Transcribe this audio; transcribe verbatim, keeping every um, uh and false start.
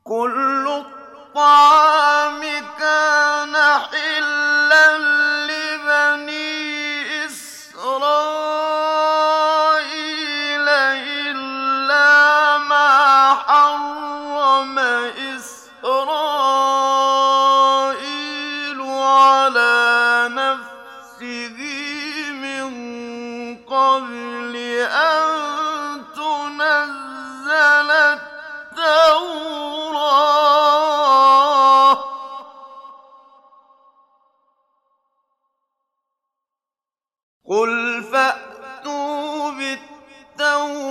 كل الطعام كان حلا لبني إسرائيل إلا ما حرم إسرائيل على نفسه من قبل أن تنزل التوراة قل فأتوا بالتوراة